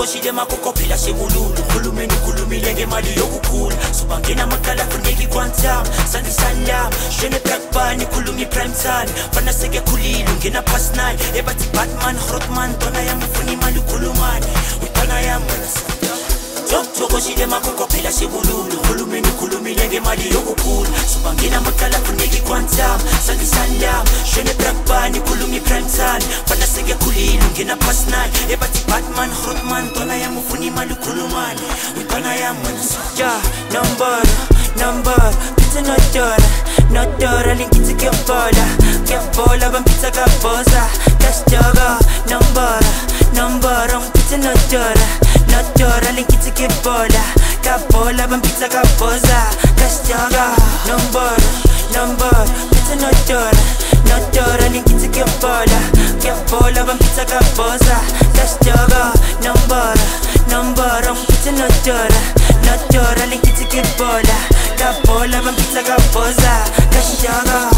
Tokoshile makokophila shebululu Khulumeni khulumile ngemali yokukhula Subangena makala funeki kwantam Sandi salam Shene black bunny khulumi prime time Fana seke khulilu ngena past 9 Ebathi Batman Grotman Tona yam ufuni imali khulumani Utana yam wena Tokoshile makokophila shebululu Khulumeni khulumile ngemali yokukhula Subangena makala funeki kwantam Sandi salam Shene black bunny khulumi prime time Fana seke khulilu ngena past 9 Ebathi Batman Grotman Tona yam ufuni imali khulumani Utana yam wena Yeah, number, pizza no dora, linkitsi ke bola, bampizza ka boza, cash joga, number, pizza no dora, linkitsi ke bola, bampizza ka boza, cash joga, number, pizza no dora, linkitsi ke bola, bampizza ka boza, cash joga, number, pizza no dora, linkitsi ke bola, bampizza ka boza, cash joga.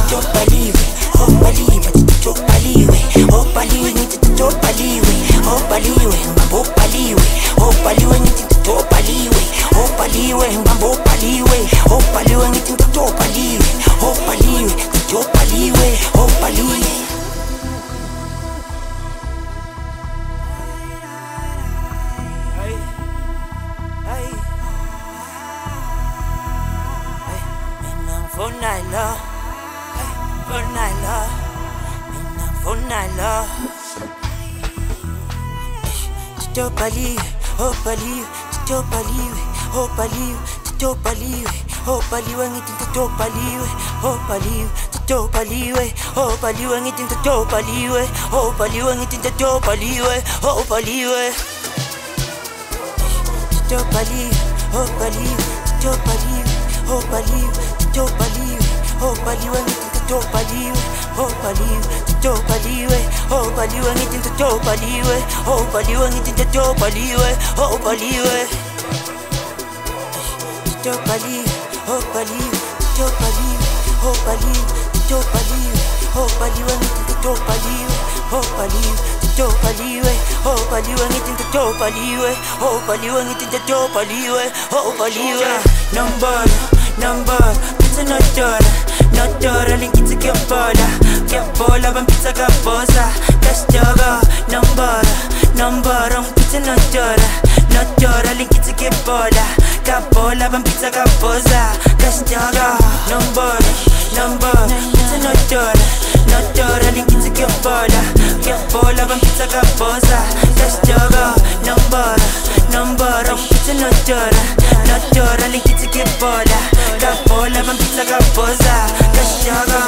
Number, pizza no dora, linkitsi ke bola, bampizza ka boza, cash joga, number, pizza no dora, linkitsi ke bola, bampizza ka boza, cash joga, number, pizza no dora, linkitsi ke bola, bampizza ka boza, cash joga, number, pizza no dora, linkitsi ke bola, bampizza ka boza, cash joga.